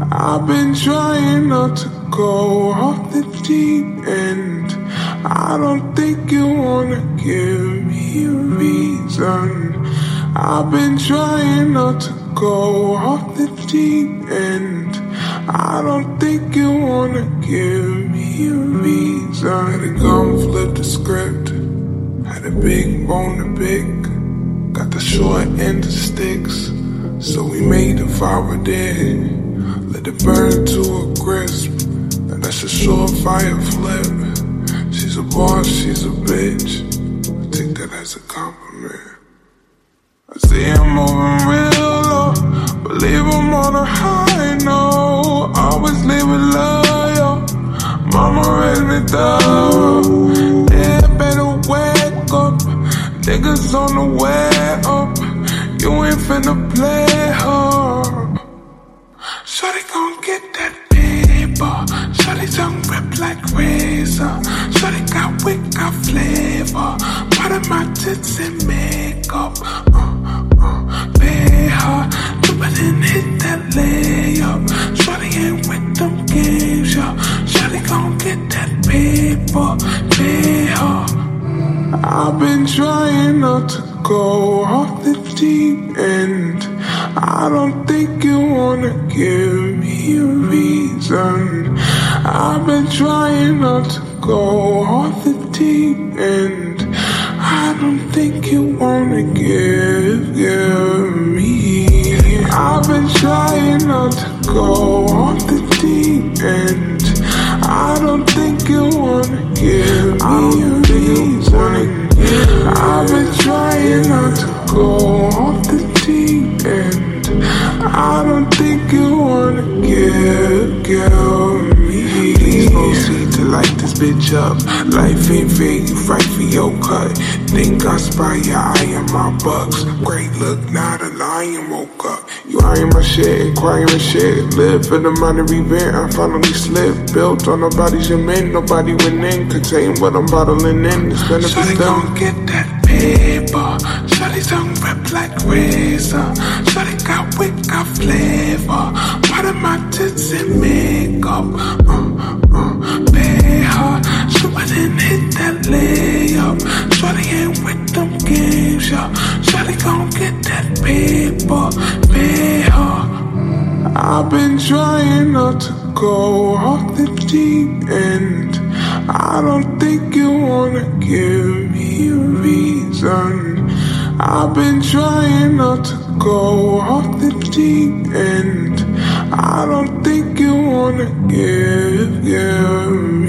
I've been trying not to go off the deep end. I don't think you wanna give me a reason. I've been trying not to go off the deep end. I don't think you wanna give me a reason. Had to come flip the script. Had a big bone to pick. Got the short end of sticks. So we made the fire dead. Let it burn to a crisp. Now that's a surefire flip. She's a boss, she's a bitch. I take that as a compliment. I see him moving real low, believe I'm on a high note. Always leave it loyal. Mama raised me thorough. Yeah, better wake up. Niggas on the way up. You ain't finna play her. Shawty gon' get that paper. Shawty tongue rip like razor. Shawty got wick, got flavor. Part of my tits and makeup. Pay her. Do it and hit that layup. Shawty ain't with them games, yo. Shawty gon' get that paper. Pay her. I've been trying not to go off the deep end. I don't think you wanna give me a reason. I've been trying not to go off the deep end. I don't think you wanna give me. I've been trying not to go off the deep end. I don't think you wanna give me a reason. I've been trying not to go off the deep end. I don't think you wanna give me. Please proceed to light this bitch up. Life ain't fair, you fight for your cut. Think I spy your eye on my bucks. Great look, not a lion woke up. You eyeing my shit, inquiring shit. Live for the money event, I finally slipped. Built on nobody's your men, nobody went in. Contain what I'm bottling in, it's benefits done. Shawty gon' get that paper. Shawty tongue rip like razor. Shawty got wick, got flavor. Part of my tits and makeup. Pay her. Shoot and hit that layup. Shawty ain't with them games, yo. Shawty gon' get that paper. Pay her. I've been trying not to go off the deep end. I don't think you wanna give me a reason. I've been trying not to go off the deep end. I don't think you wanna give me.